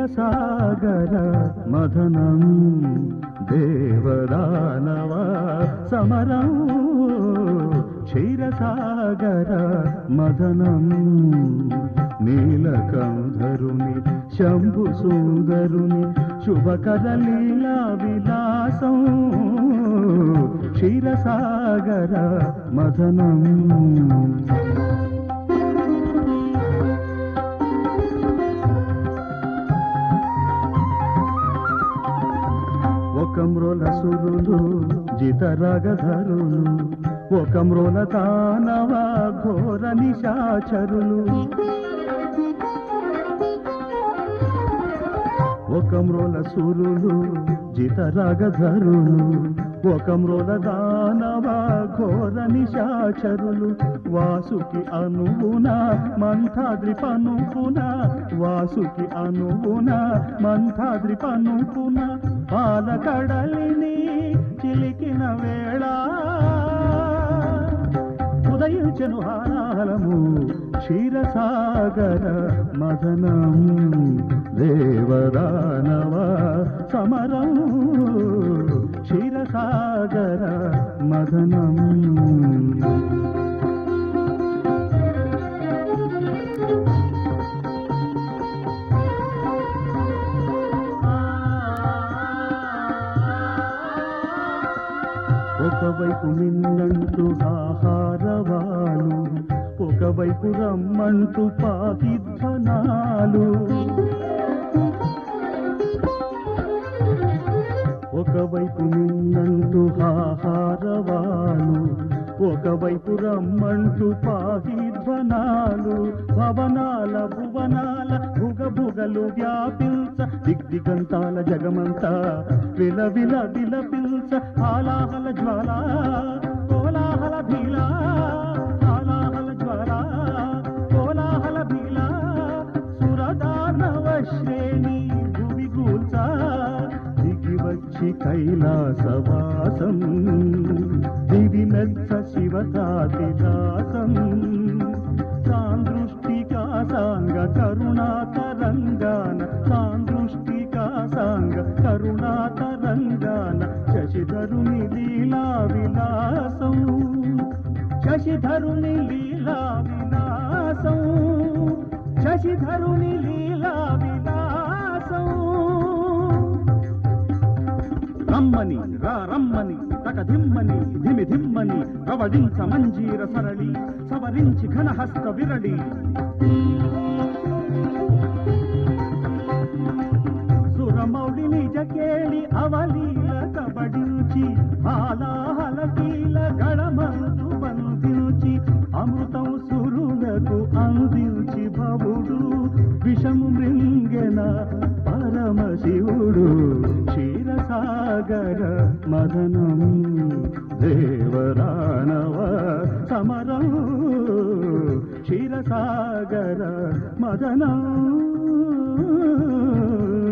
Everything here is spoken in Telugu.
క్షీరసాగర మదనం దేవదానవ సమరం క్షీరసాగర మదనం నీలకంధరుని శంభు సుందరుని శుభకర లీలా విలాసం క్షీరసాగర మదనం ఒక మ్రోల సురులు జితరాగధరులు ఒక మ్రోల దానవ ఘోర నిశాచరులు ఒక మ్రోల సురులు జితరాగధరులు ఒక మ్రోల దానవ ఘోర నిశాచరులు వాసుకి అనుగుణ మంథాద్రి పనుపున వాసుకి అనుగుణ మంథాద్రి పనుపున పాలకడలిని చిలికిన వేళ ఉదయించెను హారాలము క్షీరసాగర మదనం దేవదానవ సమరం క్షీరసాగర మదనం ఒకవైపు మిన్నంటూ ఆహారవాలు ఒకవైపు రమ్మంటూ పాహిధ్వనాలు ఒకవైపు మిన్నంటూ ఆహారవాలు ఒకవైపు రమ్మంటూ పాహిధ్వనాలు భవనాల భువనాల భుగభుగలు వ్యాపించ దిగ్దిగంతాల జగమంతా విల విల విలపించ ఆలాహల జ్వాల కోలాహల భీల ఆలాహల జ్వాల కోలాహల భీల సురదానవ శ్రేణి భూమి గూల్చ దిగి వచ్చి కైలాసవాసం దివి మెచ్చ శివతాదిలాసం సాందృష్టికా సాంగ కరుణాతరంగాన సాందృష్టికా సాంగ కరుణాతరంగాన శశిధరుని లీలా విలాసం శశిధరుని లీలా విలాసం శశిధరుని లీలా విలాసం రమ్మని రా రమ్మని తకధిమ్మని ధిమి ధిమ్మని ప్రవడించ మంజీర సరళి సవరించి ఘనహస్త విరళి సురమౌళి నిజ కేళి అవలీల కబడించి ఆలాహలకీల గళమందు బంధించి అమృతం సురులకు అందించి భవుడు విషము మృంగెన పరమశివుడు క్షీరసాగర మదనం దేవదానవ సమరం క్షీరసాగర మదనం